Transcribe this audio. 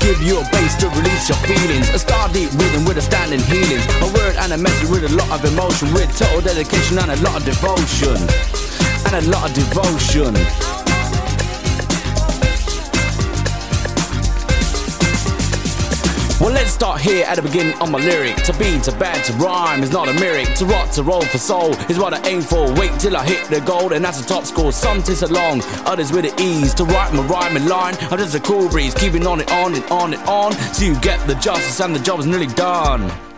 give you a bass to release your feelings. A star deep rhythm with a standing healings. A word and a message with a lot of emotion, with total dedication and a lot of devotion. And a lot of devotion. Well, let's start here at the beginning of my lyric. To be, to bad, to rhyme is not a lyric. To rock, to roll for soul is what I aim for. Wait till I hit the gold and that's a top score. Some tis along, others with the ease. To write my rhyming line, I'm just a cool breeze. Keeping on it, on and on and on till you get the justice and the job is nearly done.